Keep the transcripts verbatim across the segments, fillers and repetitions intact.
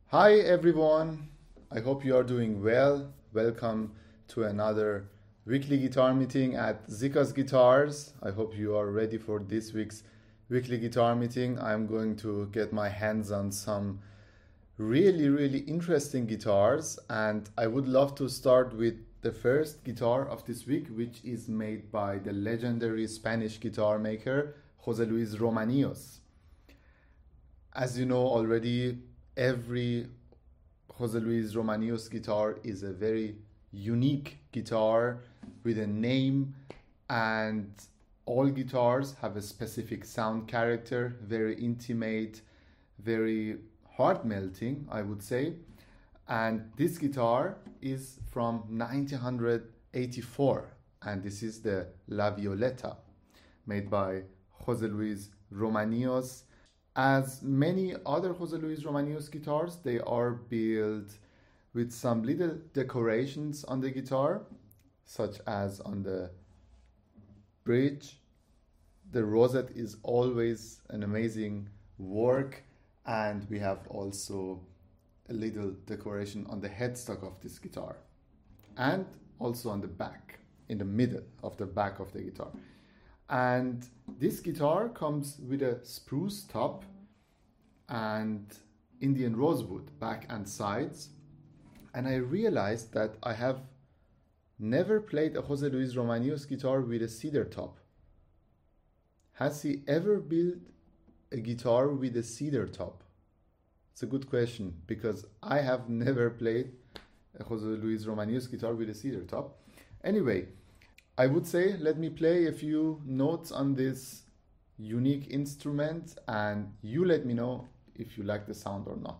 Hi everyone, I hope you are doing well. Welcome to another weekly guitar meeting at Zika's Guitars. I hope you are ready for this week's weekly guitar meeting. I'm going to get my hands on some really, really interesting guitars, and I would love to start with the first guitar of this week, which is made by the legendary Spanish guitar maker Jose Luis Romanios. As you know already, every Jose Luis Romanios guitar is a very unique guitar with a name, and all guitars have a specific sound character, very intimate, very heart melting, I would say. And this guitar is from nineteen eighty-four, and this is the La Violeta, made by Jose Luis Romanios. As many other Jose Luis Romanios guitars, they are built with some little decorations on the guitar, such as on the bridge. The rosette is always an amazing work, and we have also a little decoration on the headstock of this guitar, and also on the back, in the middle of the back of the guitar. And this guitar comes with a spruce top and Indian rosewood back and sides. And I realized that I have never played a Jose Luis Romanios guitar with a cedar top. Has he ever built a guitar with a cedar top? It's a good question, because I have never played a Jose Luis Romanios guitar with a cedar top. Anyway, I would say let me play a few notes on this unique instrument, and you let me know if you like the sound or not.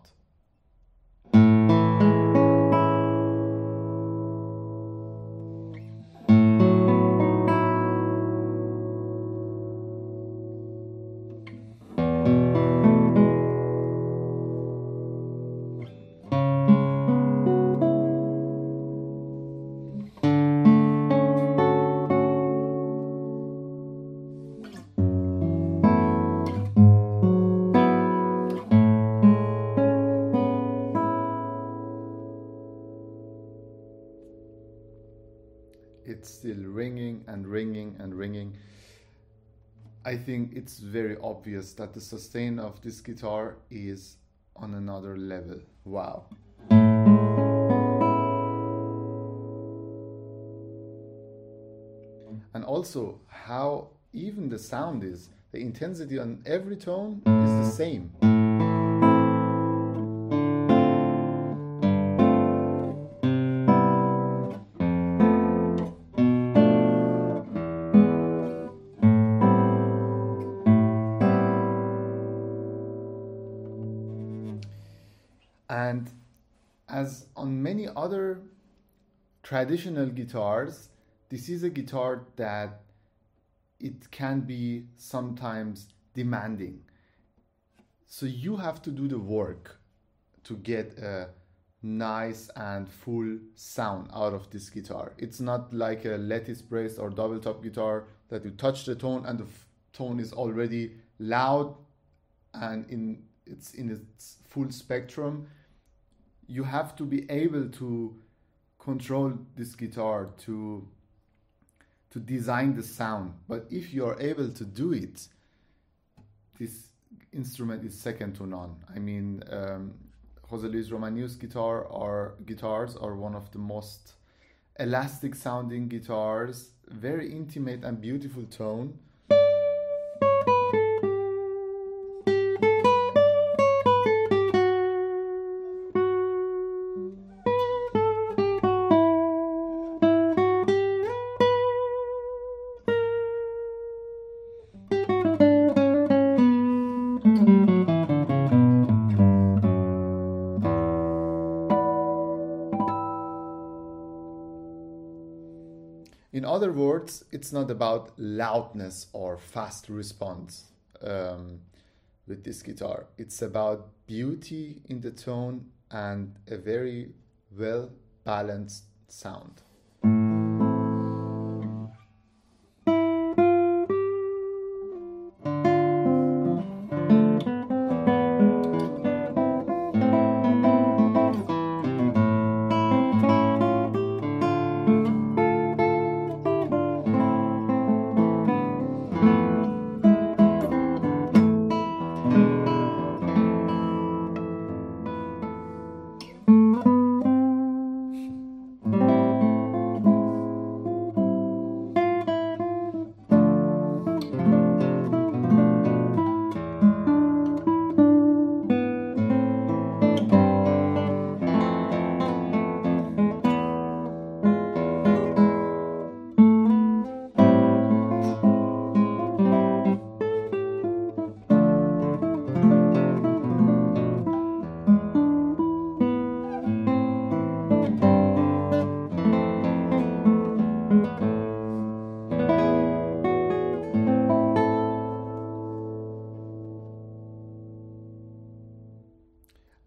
It's still ringing and ringing and ringing. I think it's very obvious that the sustain of this guitar is on another level. Wow. And also how even the sound is. The intensity on every tone is the same. And as on many other traditional guitars, this is a guitar that it can be sometimes demanding. So you have to do the work to get a nice and full sound out of this guitar. It's not like a lattice brace or double top guitar that you touch the tone and the f- tone is already loud and in it's in its full spectrum. You have to be able to control this guitar, to to design the sound. But if you are able to do it, this instrument is second to none. I mean, um, Jose Luis Romanios guitar or guitars are one of the most elastic sounding guitars, very intimate and beautiful tone. In other words, it's not about loudness or fast response um, with this guitar. It's about beauty in the tone and a very well balanced sound.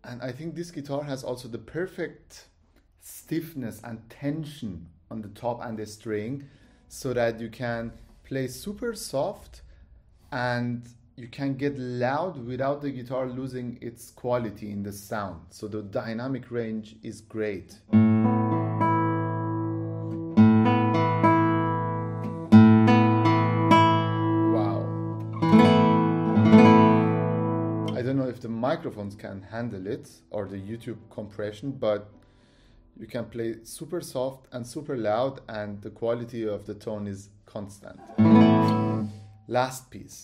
And I think this guitar has also the perfect stiffness and tension on the top and the string, so that you can play super soft and you can get loud without the guitar losing its quality in the sound. So the dynamic range is great. I don't know if the microphones can handle it or the YouTube compression, but you can play super soft and super loud and the quality of the tone is constant. Last piece.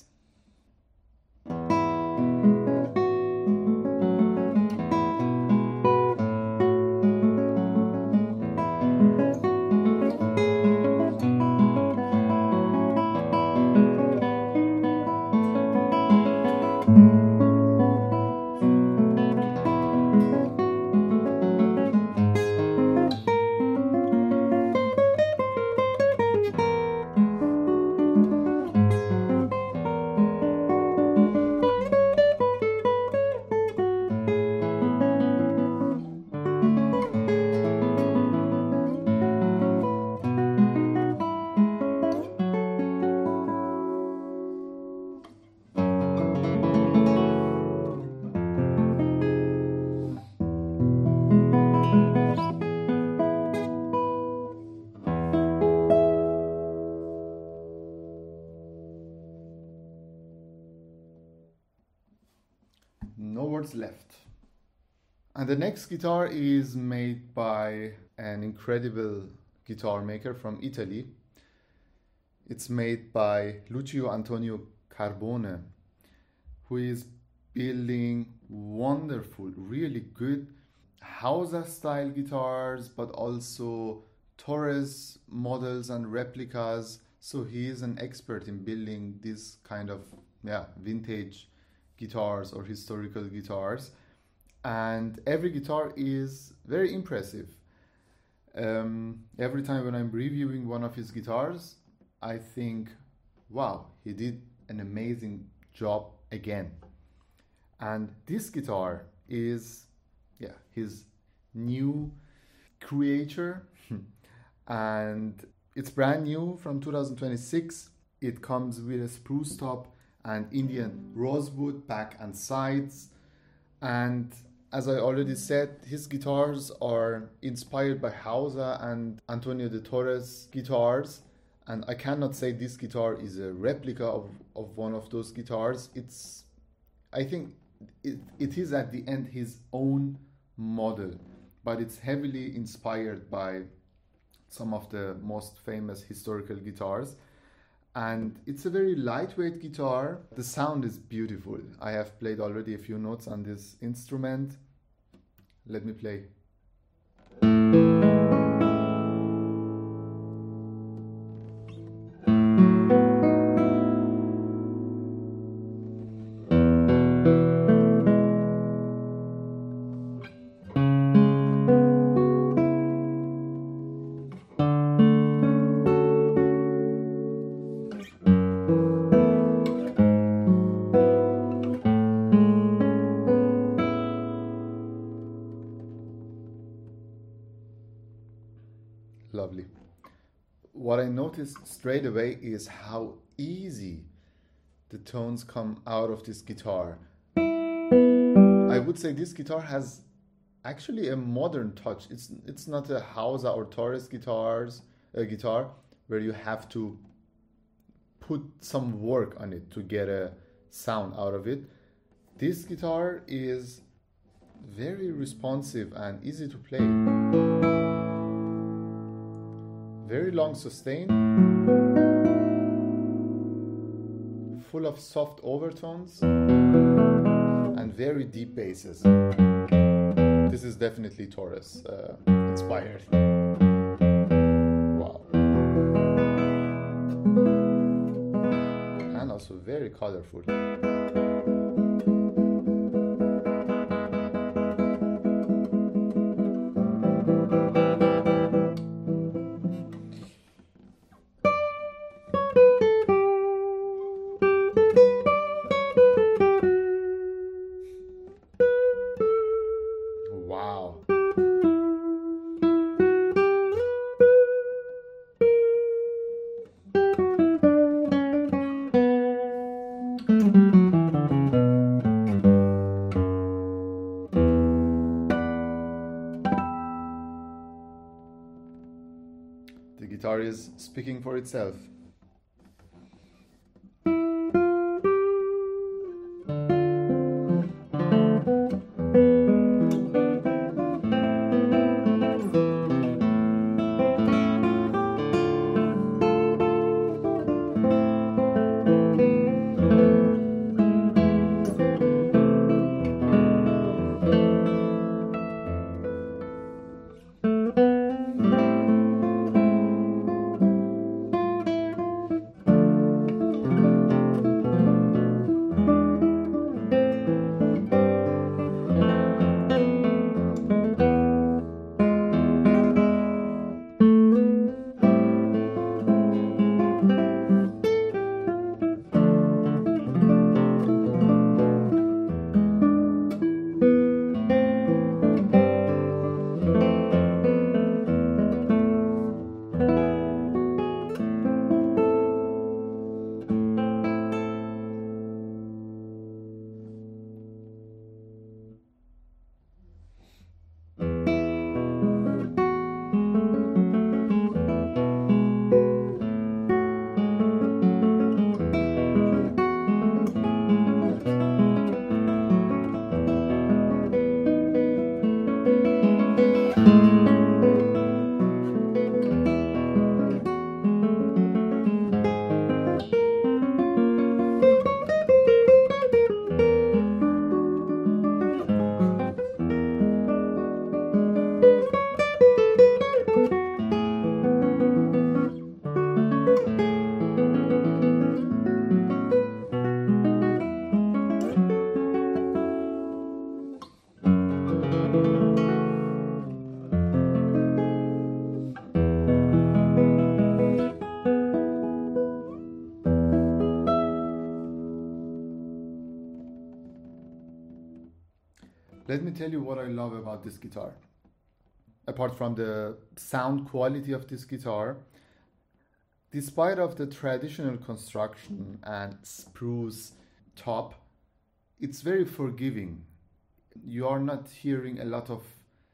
No words left. And the next guitar is made by an incredible guitar maker from Italy. It's made by Lucio Antonio Carbone, who is building wonderful, really good Hausa style guitars, but also Torres models and replicas. So he is an expert in building this kind of yeah vintage guitars or historical guitars, and every guitar is very impressive. Um, every time when I'm reviewing one of his guitars, I think, wow, he did an amazing job again. And this guitar is yeah his new creature and it's brand new from two thousand twenty-six. It comes with a spruce top and Indian rosewood back and sides. And as I already said, his guitars are inspired by Hausa and Antonio de Torres guitars. And I cannot say this guitar is a replica of, of one of those guitars. It's, I think it, it is at the end his own model, but it's heavily inspired by some of the most famous historical guitars. And it's a very lightweight guitar. The sound is beautiful. I have played already a few notes on this instrument. Let me play. Lovely. What I noticed straight away is how easy the tones come out of this guitar. I would say this guitar has actually a modern touch. It's it's not a Hausa or Torres guitars a guitar where you have to put some work on it to get a sound out of it. This guitar is very responsive and easy to play. Very long sustain, full of soft overtones, and very deep basses. This is definitely Torres uh, inspired. Wow. And also very colorful. guitar is speaking for itself. Let me tell you what I love about this guitar. Apart from the sound quality of this guitar, despite of the traditional construction and spruce top, it's very forgiving. You are not hearing a lot of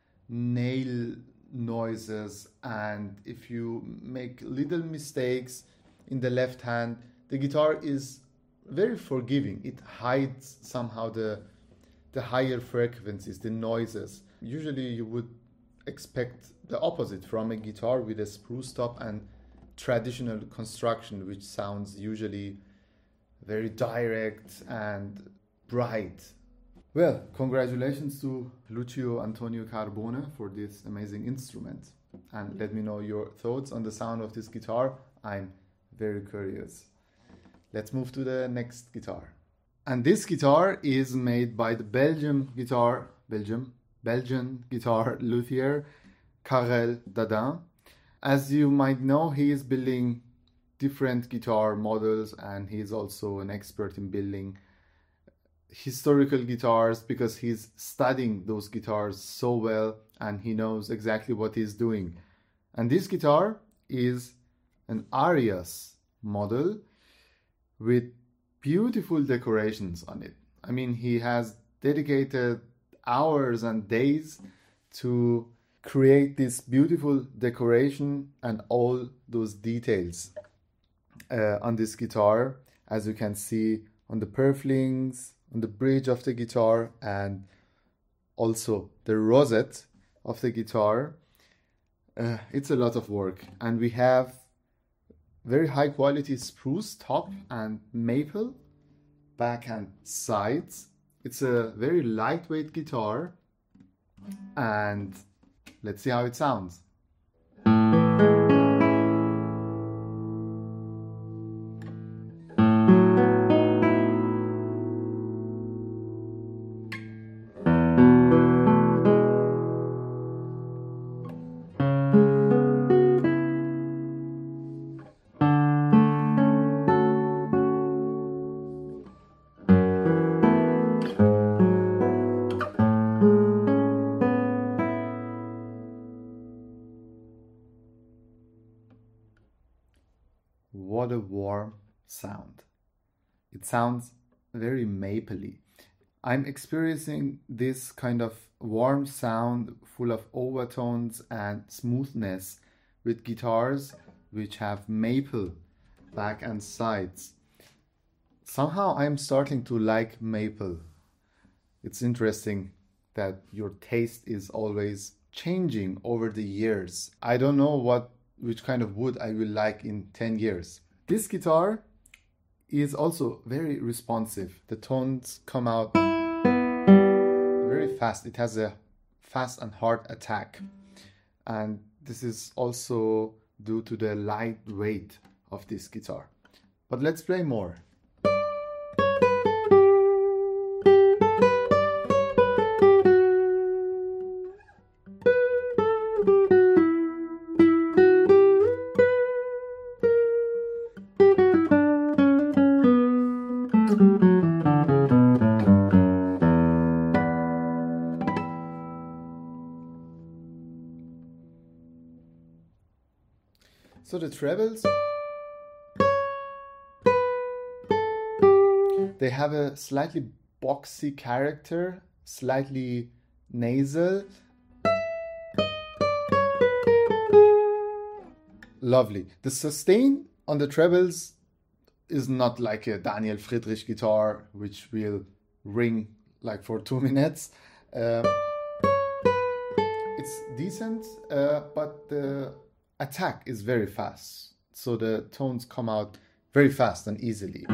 nail noises, and if you make little mistakes in the left hand, the guitar is very forgiving. It hides somehow the the higher frequencies, the noises. Usually you would expect the opposite from a guitar with a spruce top and traditional construction, which sounds usually very direct and bright. Well, congratulations to Lucio Antonio Carbone for this amazing instrument. And let me know your thoughts on the sound of this guitar. I'm very curious. Let's move to the next guitar. And this guitar is made by the Belgium guitar, Belgium, Belgian guitar luthier, Karel Dadin. As you might know, he is building different guitar models, and he is also an expert in building historical guitars because he's studying those guitars so well and he knows exactly what he's doing. And this guitar is an Arias model with beautiful decorations on it. I mean, he has dedicated hours and days to create this beautiful decoration and all those details uh, on this guitar, as you can see on the purflings, on the bridge of the guitar, and also the rosette of the guitar. Uh, it's a lot of work, and we have very high quality spruce top and maple back and sides. It's a very lightweight guitar, and let's see how it sounds. What a warm sound. It sounds very mapley. I'm experiencing this kind of warm sound full of overtones and smoothness with guitars which have maple back and sides. Somehow I'm starting to like maple. It's interesting that your taste is always changing over the years. I don't know what which kind of wood I will like in ten years. This guitar is also very responsive. The tones come out very fast. It has a fast and hard attack. And this is also due to the light weight of this guitar. But let's play more. So the trebles, they have a slightly boxy character, slightly nasal. Lovely. The sustain on the trebles is not like a Daniel Friedrich guitar, which will ring like for two minutes. Um, it's decent, uh, but the attack is very fast, so the tones come out very fast and easily.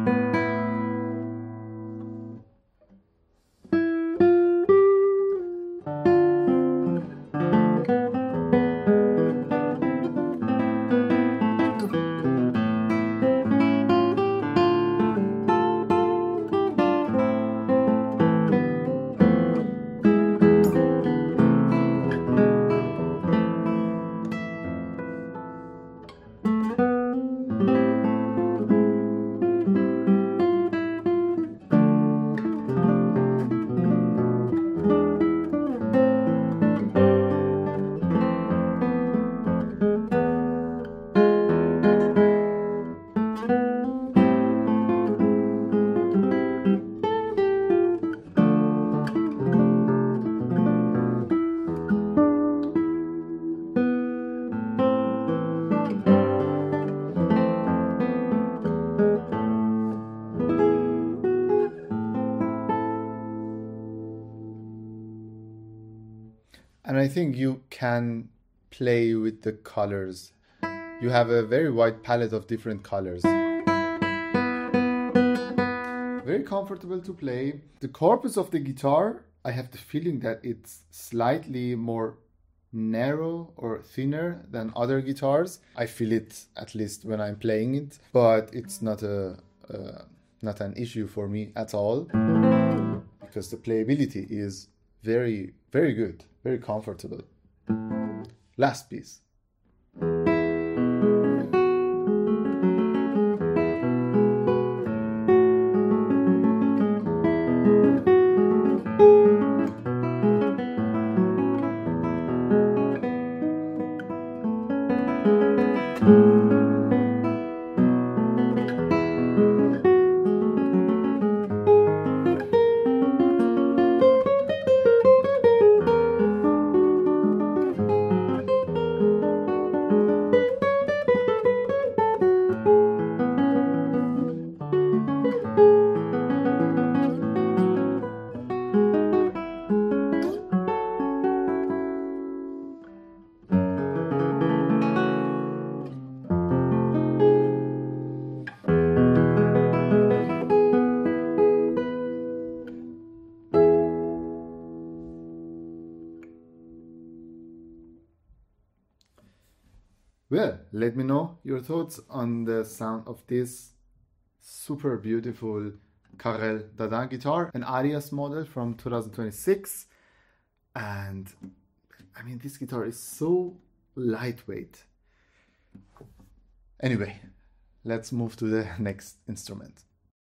And I think you can play with the colors. You have a very wide palette of different colors. Very comfortable to play. The corpus of the guitar, I have the feeling that it's slightly more narrow or thinner than other guitars. I feel it at least when I'm playing it, but it's not a uh, not an issue for me at all, because the playability is very, very good, very comfortable. Last piece. Well, let me know your thoughts on the sound of this super beautiful Carrel Dadin guitar, an Arias model from two thousand twenty-six. And I mean, this guitar is so lightweight. Anyway, let's move to the next instrument.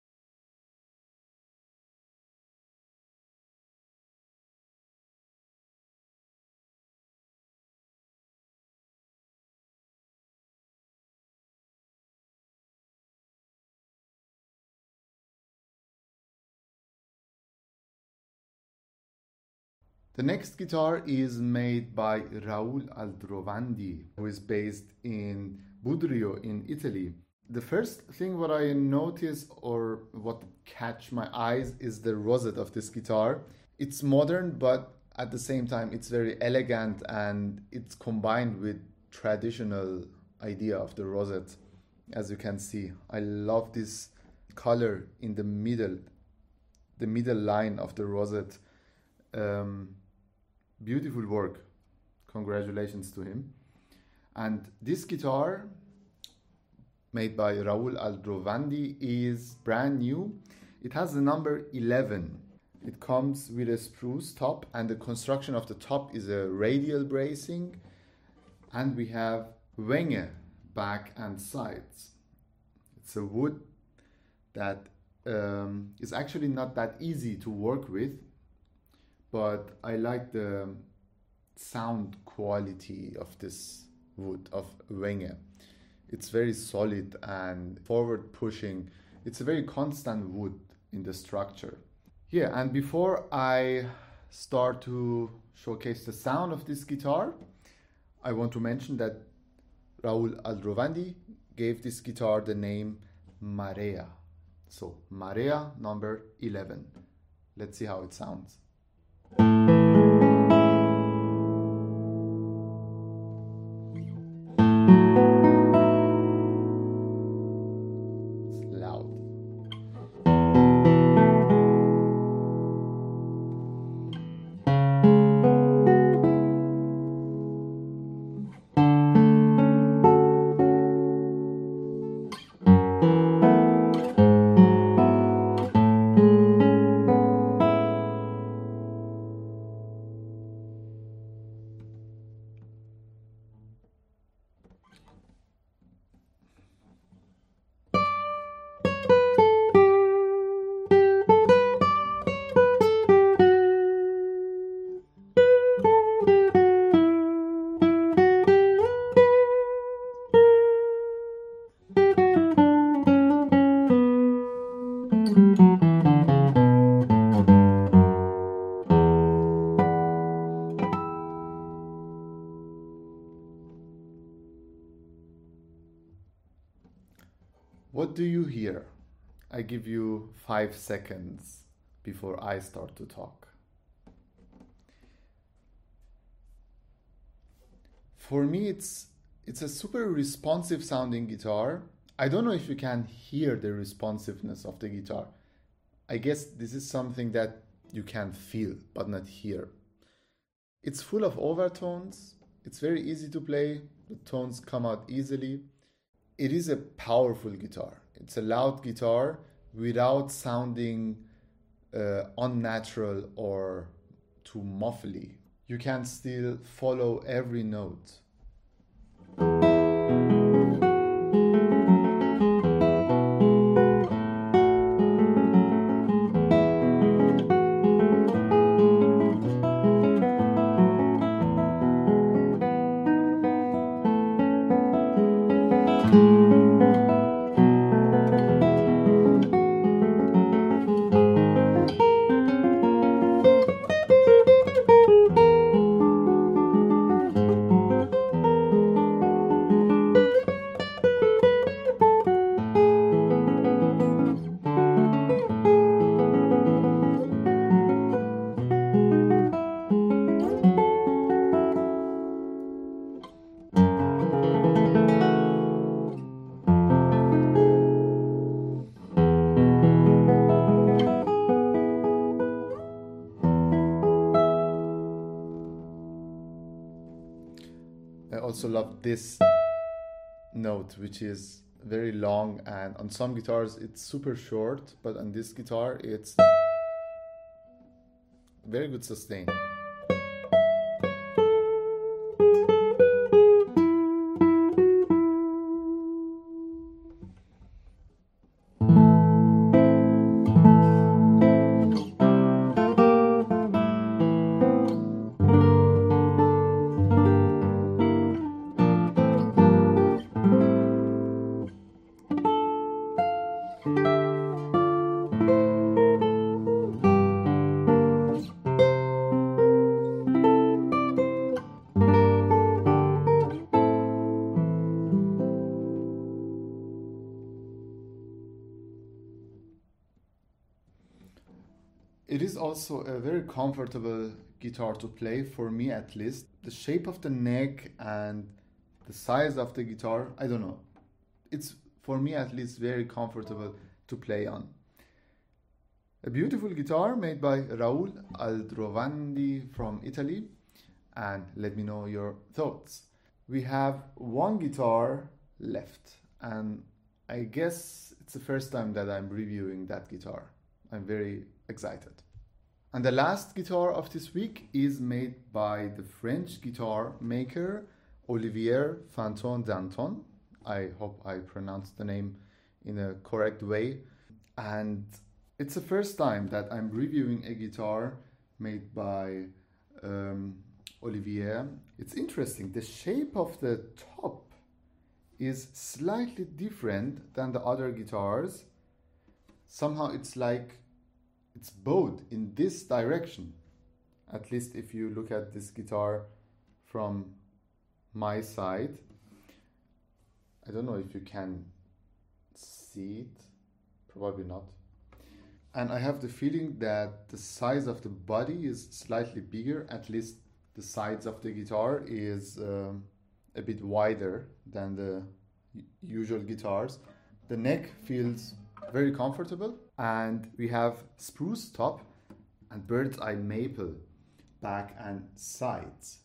The next guitar is made by Raoul Aldrovandi, who is based in Budrio in Italy. The first thing what I notice or what catch my eyes is the rosette of this guitar. It's modern, but at the same time it's very elegant, and it's combined with traditional idea of the rosette. As you can see, I love this color in the middle, the middle line of the rosette. Um, beautiful work. Congratulations to him. And this guitar, made by Raul Aldrovandi, is brand new. It has the number eleven. It comes with a spruce top, and the construction of the top is a radial bracing, and we have Wenge back and sides. It's a wood that um, is actually not that easy to work with, but I like the sound quality of this wood of Wenge. It's very solid and forward pushing. It's a very constant wood in the structure. Yeah, and before I start to showcase the sound of this guitar, I want to mention that Raul Aldrovandi gave this guitar the name Marea. So Marea number eleven. Let's see how it sounds. It's loud. What do you hear? I give you five seconds before I start to talk. For me, it's it's a super responsive sounding guitar. I don't know if you can hear the responsiveness of the guitar. I guess this is something that you can feel but not hear. It's full of overtones. It's very easy to play. The tones come out easily. It is a powerful guitar. It's a loud guitar without sounding uh, unnatural or too muffly. You can still follow every note. I also love this note, which is very long, and on some guitars it's super short, but on this guitar it's very good sustain. also a very comfortable guitar to play, for me at least. The shape of the neck and the size of the guitar, I don't know. It's, for me at least, very comfortable to play on. A beautiful guitar made by Raul Aldrovandi from Italy. And let me know your thoughts. We have one guitar left, and I guess it's the first time that I'm reviewing that guitar. I'm very excited. And the last guitar of this week is made by the French guitar maker Olivier Fanton Danton. I hope I pronounced the name in a correct way. And it's the first time that I'm reviewing a guitar made by um, Olivier. It's interesting. The shape of the top is slightly different than the other guitars. Somehow it's like it's bowed in this direction. At least if you look at this guitar from my side. I don't know if you can see it. Probably not. And I have the feeling that the size of the body is slightly bigger. At least the sides of the guitar is um, a bit wider than the usual guitars. The neck feels very comfortable, and we have spruce top and bird's eye maple back and sides.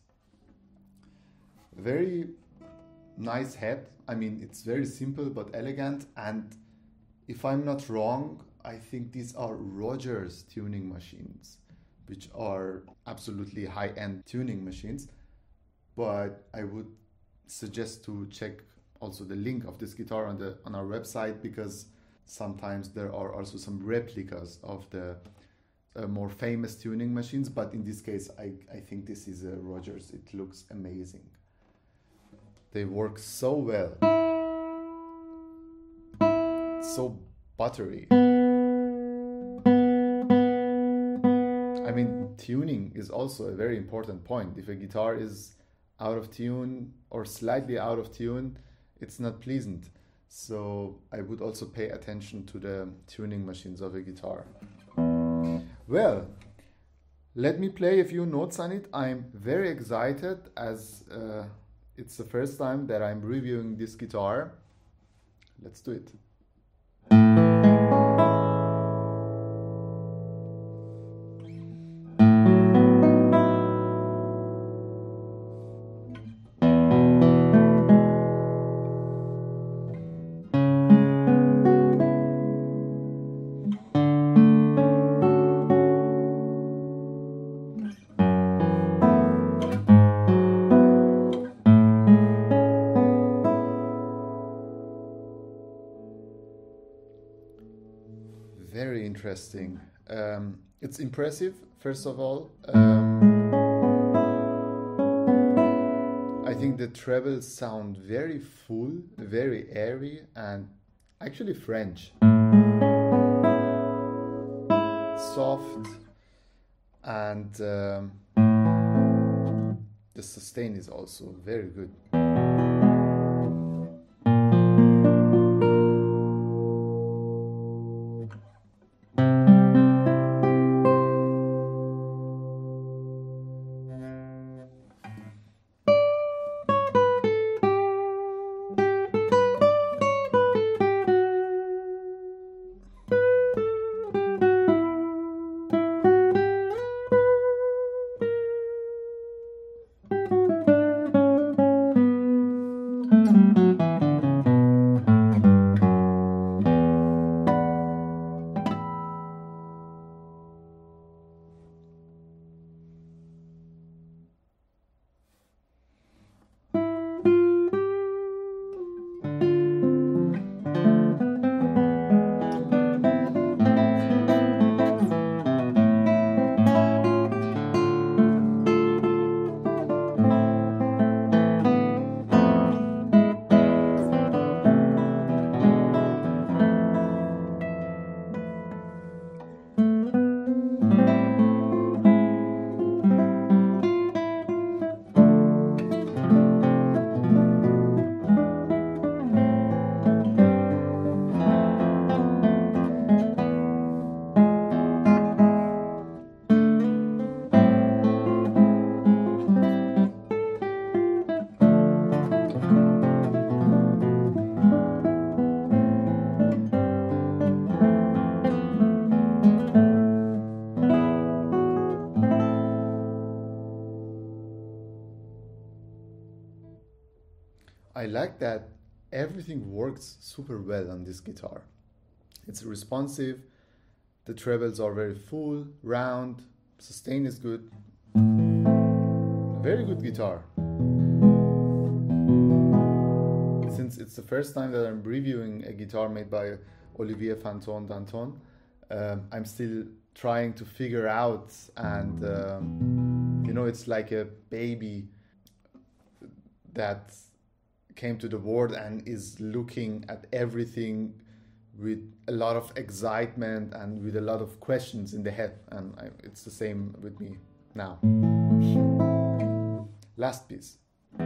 Very nice head. I mean, it's very simple but elegant, and if I'm not wrong, I think these are Rogers tuning machines, which are absolutely high-end tuning machines. But I would suggest to check also the link of this guitar on the on our website, because sometimes there are also some replicas of the uh, more famous tuning machines. But in this case, I, I think this is a Rogers. It looks amazing. They work so well. So buttery. I mean, tuning is also a very important point. If a guitar is out of tune or slightly out of tune, it's not pleasant. So I would also pay attention to the tuning machines of a guitar. Well, let me play a few notes on it. I'm very excited, as uh, it's the first time that I'm reviewing this guitar. Let's do it. Very interesting. Um, it's impressive, first of all. Um, I think the trebles sound very full, very airy, and actually French. Soft, and um, the sustain is also very good. I like that everything works super well on this guitar. It's responsive, the trebles are very full, round, sustain is good. Very good guitar. Since it's the first time that I'm reviewing a guitar made by Olivier Fanton Danton, um, I'm still trying to figure out, and um, you know, it's like a baby that came to the world and is looking at everything with a lot of excitement and with a lot of questions in the head, and I, it's the same with me now. Last piece.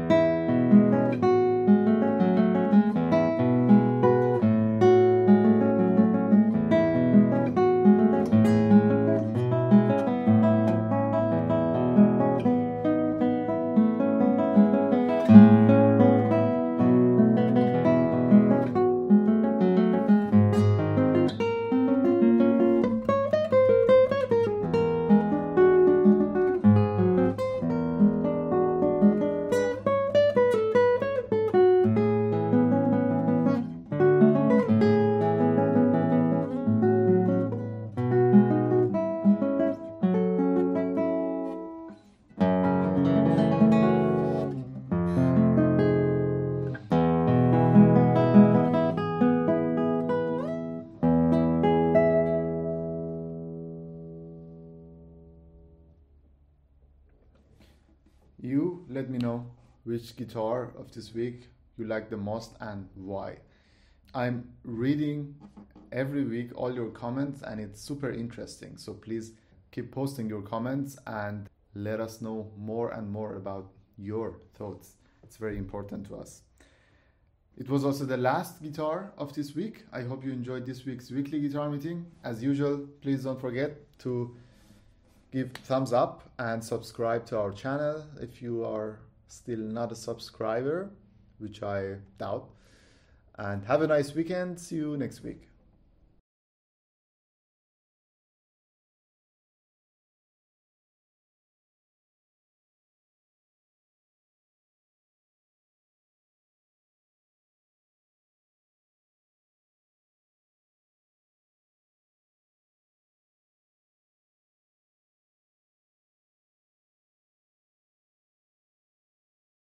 You let me know which guitar of this week you like the most and why. I'm reading every week all your comments and it's super interesting. So please keep posting your comments and let us know more and more about your thoughts. It's very important to us. It was also the last guitar of this week. I hope you enjoyed this week's weekly guitar meeting. As usual, please don't forget to give thumbs up and subscribe to our channel if you are still not a subscriber, which I doubt. And have a nice weekend. See you next week.